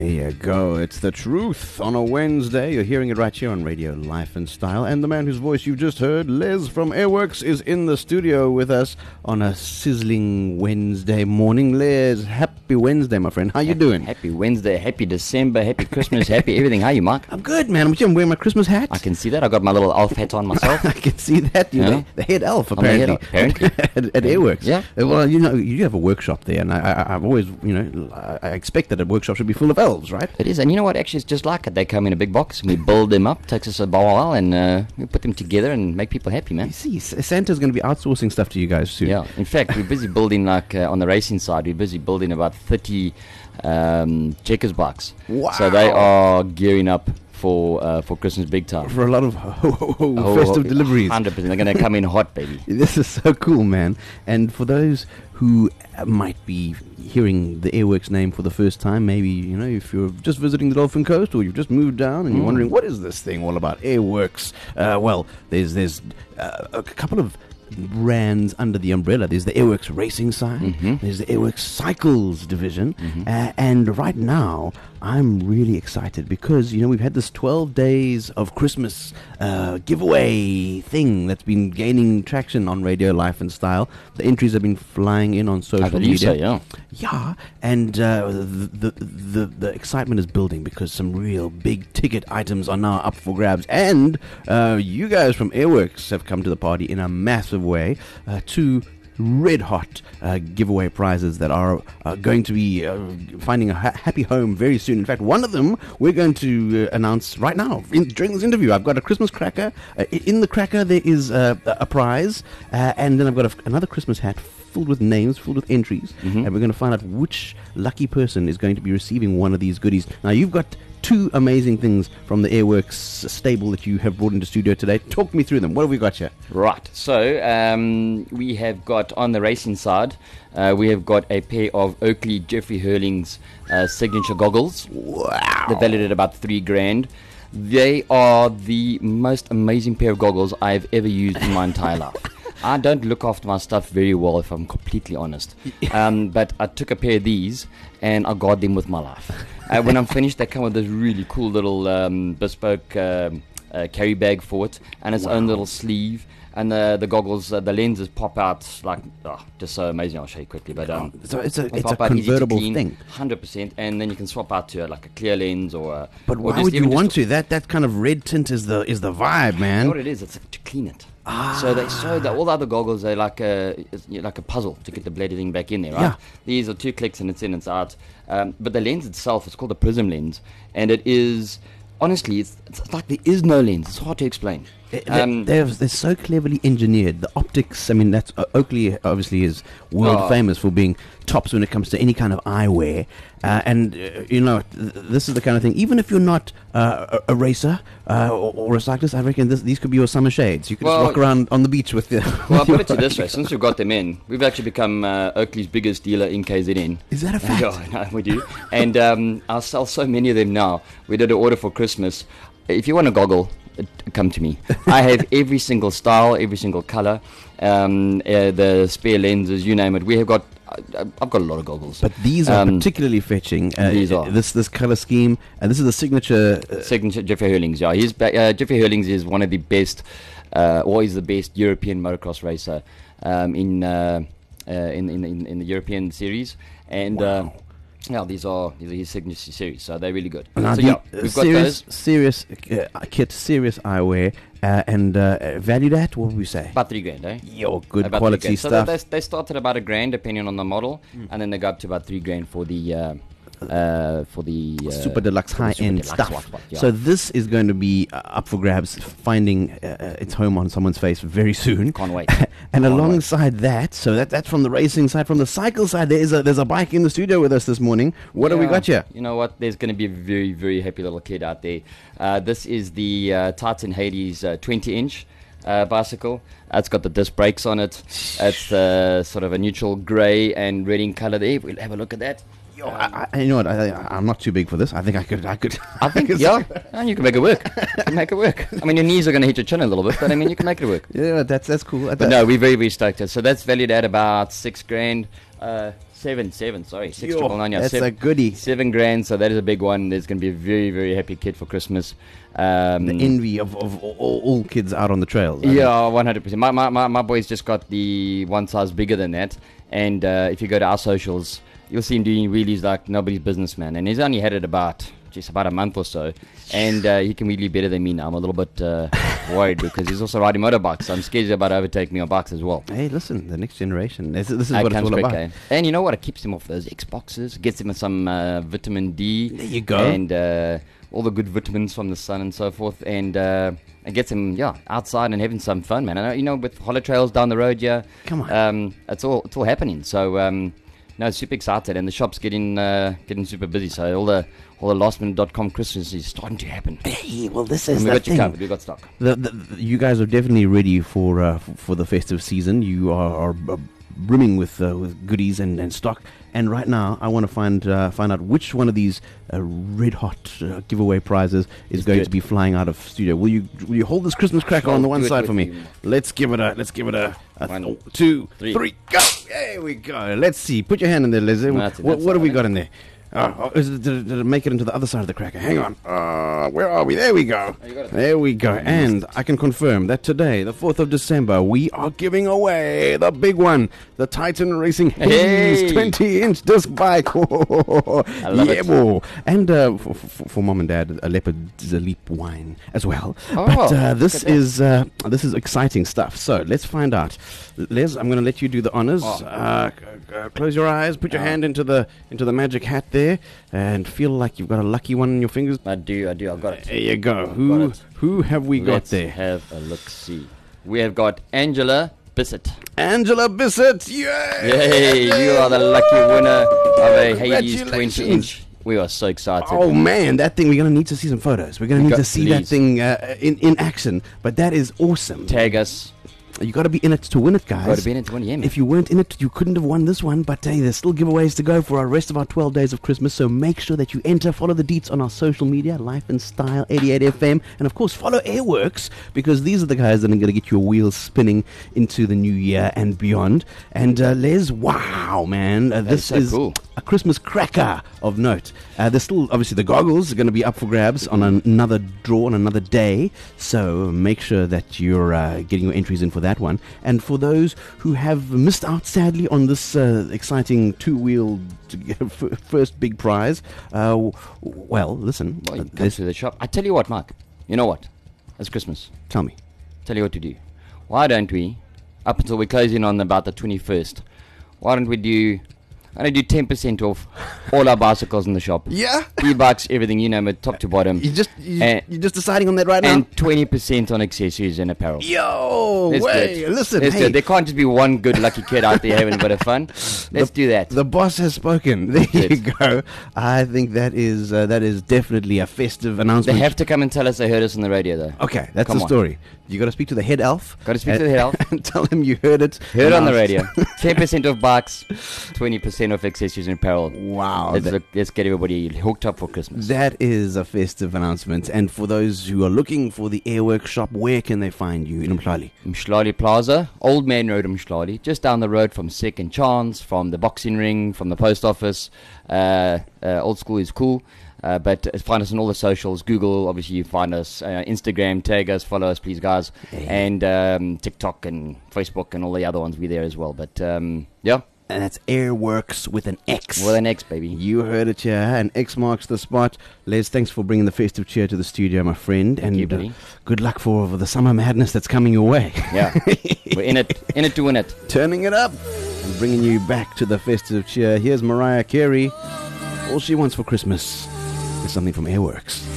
There you go. It's the truth on a Wednesday. You're hearing it right here on Radio Life and Style. And the man whose voice you've just heard, Les from Airworks, is in the studio with us on a sizzling Wednesday morning. Les, happy Wednesday, my friend. How you doing? Happy Wednesday, happy December, happy Christmas, happy everything. How are you, Mike? I'm good, man. I'm wearing my Christmas hat. I can see that. I got my little elf hat on myself. I can see that. You're Yeah. the head elf, I'm the head apparently. elf, apparently. at Airworks. Yeah. Well, you have a workshop there, and I've always, I expect that a workshop should be full of elves, right? It is, and you know what? Actually, it's just like it. They come in a big box, and we build them up. Takes us a while, and we put them together and make people happy, man. You see, Santa's going to be outsourcing stuff to you guys soon. Yeah. In fact, we're busy building, on the racing side, we're busy building about 30 checkers bikes. Wow. So they are gearing up for Christmas big time. For a lot of festive deliveries. 100%. They're going to come in hot, baby. This is so cool, man. And for those who might be hearing the Airworks name for the first time, maybe, if you're just visiting the Dolphin Coast or you've just moved down and you're wondering, what is this thing all about, Airworks? Well, there's a couple of brands under the umbrella. There's the Airworks Racing side, there's the Airworks Cycles division, and right now I'm really excited because we've had this 12 days of Christmas giveaway thing that's been gaining traction on Radio Life and Style. The entries have been flying in on social media. So, yeah. Yeah, and the excitement is building because some real big ticket items are now up for grabs, and you guys from Airworks have come to the party in a massive way. Two red hot giveaway prizes that are going to be finding a happy home very soon. In fact, one of them we're going to announce right now during this interview. I've got a Christmas cracker. In the cracker there is a prize, and then I've got another Christmas hat filled with names, filled with entries, and we're going to find out which lucky person is going to be receiving one of these goodies. Now, you've got two amazing things from the Airworks stable that you have brought into studio today. Talk me through them. What have we got here? Right. So we have got, on the racing side, we have got a pair of Oakley Jeffrey Hurling's signature goggles. Wow. They're valued at about $3,000. They are the most amazing pair of goggles I've ever used in my entire life. I don't look after my stuff very well, if I'm completely honest. But I took a pair of these and I guard them with my life. When I'm finished, they come with this really cool little bespoke carry bag for it, and its own little sleeve. And the goggles, the lenses pop out just so amazing. I'll show you quickly. But so it's a out, convertible thing, 100%, and then you can swap out to like a clear lens or. But why would you want to? That kind of red tint is the vibe, man. You know what it is? It's to clean it. So all the other goggles are like a puzzle to get the bloody thing back in there, right? Yeah. These are 2 clicks and it's in, it's out. But the lens itself is called a prism lens, and it is honestly it's like there is no lens. It's hard to explain. They're so cleverly engineered. The optics, I mean, that's Oakley obviously is world famous for being tops when it comes to any kind of eyewear. This is the kind of thing, even if you're not a racer or a cyclist, I reckon these could be your summer shades. You could just walk around on the beach with them. Well, I'll put it to this way. Since we've got them in, we've actually become Oakley's biggest dealer in KZN. Is that a fact? Yeah, we do. And I'll sell so many of them now. We did an order for Christmas. If you want a goggle, come to me. I have every single style, every single color, the spare lenses, you name it. I've got a lot of goggles. But these are particularly fetching. These are this color scheme, and this is a signature Jeffrey Hurlings. Yeah, Jeffrey Hurlings is one of the best, or is the best European motocross racer in the European series, and. Wow. Yeah, these are his signature series, so they're really good. Now So we've got those. Serious kit, serious eyewear, and valued at, what would we say? About $3,000, eh? Yo, good About quality $3,000. stuff. So they start at about $1,000 depending on the model, and then they go up to about $3,000 for the super deluxe high-end stuff. Yeah. So this is going to be up for grabs, finding its home on someone's face very soon. Can't wait. And alongside that, so that's from the racing side. From the cycle side, there's a bike in the studio with us this morning. What have we got here? You know what? There's going to be a very, very happy little kid out there. This is the Titan Hades 20-inch bicycle. It's got the disc brakes on it. It's sort of a neutral grey and red in colour there. We'll have a look at that. You know what? I'm not too big for this. I think I could. I think, yeah, and you can make it work. You can make it work. I mean, your knees are going to hit your chin a little bit, but I mean, you can make it work. Yeah, that's cool. But no, we're very, very stoked. So that's valued at about $6,000. 7, sorry. Yo, 6,999. that's a goodie. $7,000, so that is a big one. There's going to be a very, very happy kid for Christmas. The envy of all kids out on the trails. Yeah, 100%. My boy's just got the one size bigger than that. And if you go to our socials, you'll see him doing wheelies like nobody's business, man. And he's only had it about a month or so. And he can wheelie better than me now. I'm a little bit worried because he's also riding motorbikes. So I'm scared he's about to overtake me on bikes as well. Hey, listen, the next generation. This is what it's all about. Eh? And you know what? It keeps him off those Xboxes. Gets him some vitamin D. There you go. And all the good vitamins from the sun and so forth. And it gets him, outside and having some fun, man. I know, with Hollow Trails down the road, Come on. it's all happening. So, super excited, and the shop's getting super busy. So all the lastminute.com Christmas is starting to happen. Hey, well, this is And we the got you thing. covered. We got stock. You guys are definitely ready for the festive season. You are brimming with goodies and stock. And right now, I want to find out which one of these red hot giveaway prizes is going good. to be flying out of studio. Will you hold this Christmas cracker on the one do it side with for me? you. Let's give it a 1, 2, 3. 3, go! There we go. Let's see. Put your hand in there, Leslie. No, that's it. What That's have we fine. got in there? Did it make it into the other side of the cracker? Hang on. Where are we? There we go. you got it. There we go. And I can confirm that today, the 4th of December, we are giving away the big one, the Titan Racing Hayes Hey! 20-inch disc bike. I love it. Boy. And for mom and dad, a Leopard's Leap wine as well. Oh, But this look at is exciting stuff. So let's find out. Les, I'm going to let you do the honors. Oh. Close your eyes. Put your hand into the magic hat there, and feel like you've got a lucky one in your fingers. I do. I've got it. There you go. got it. Who have we got Let's there? have a look-see. We have got Angela Bissett. Angela Bissett. Yay! Yay! You are the lucky winner of a Hades Congratulations. 20-inch. We are so excited. Oh man, that thing! We're gonna need to see some photos. We're gonna need to see that please. thing in action. But that is awesome. Tag us. You got to be in it to win it, guys. Got to be in it to win, yeah, man. If you weren't in it, you couldn't have won this one. But hey, there's still giveaways to go for our rest of our 12 days of Christmas. So make sure that you enter. Follow the deets on our social media, Life and Style 88 FM, and of course follow Airworks, because these are the guys that are going to get your wheels spinning into the new year and beyond. And Les, wow, man, this so is cool. a Christmas cracker of note. There's still obviously the goggles are going to be up for grabs on another draw on another day. So make sure that you're getting your entries in for that one. And for those who have missed out sadly on this exciting two-wheeled first big prize, well, listen. Well, you can go to the shop. I tell you what, Mark. You know what? It's Christmas. Tell me. Tell you what to do. Why don't we, up until we're closing on about the 21st, why don't we do 10% off all our bicycles in the shop? Yeah. E-bikes, everything, you name it, top to bottom. You're just deciding on that right now. And 20% on accessories and apparel. Yo, Let's do wait, it. listen, Let's do hey, it. There can't just be one good lucky kid out there having a bit of fun. Let's do that. the boss has spoken. There you it. go. I think that is definitely a festive They announcement. have to come and tell us they heard us on the radio, though. Okay, that's Come the on. story. You got to speak to the head elf. Gotta speak to the head elf. and tell him you heard it. Heard on the announced. radio. 10% off bikes, 20% off accessories and apparel. Wow, Let's get everybody hooked up for Christmas. that is a festive announcement. And for those who are looking for the Airwork shop, where can they find you in Mhlali? Mhlali Plaza, Old Man Road in Mhlali, just down the road from Second Chance, from the boxing ring, from the post office. Old School is cool. But find us on all the socials. Google, obviously, you find us. Instagram, tag us, follow us, please, guys. And TikTok and Facebook and all the other ones. We're there as well. But, yeah, And that's Airworks with an X. with an X, baby. You heard it here, and X marks the spot. Les, thanks for bringing the festive cheer to the studio, my friend. And you, buddy. Good luck for the summer madness that's coming your way. Yeah, we're in it to win it. Turning it up and bringing you back to the festive cheer. Here's Mariah Carey. All she wants for Christmas is something from Airworks.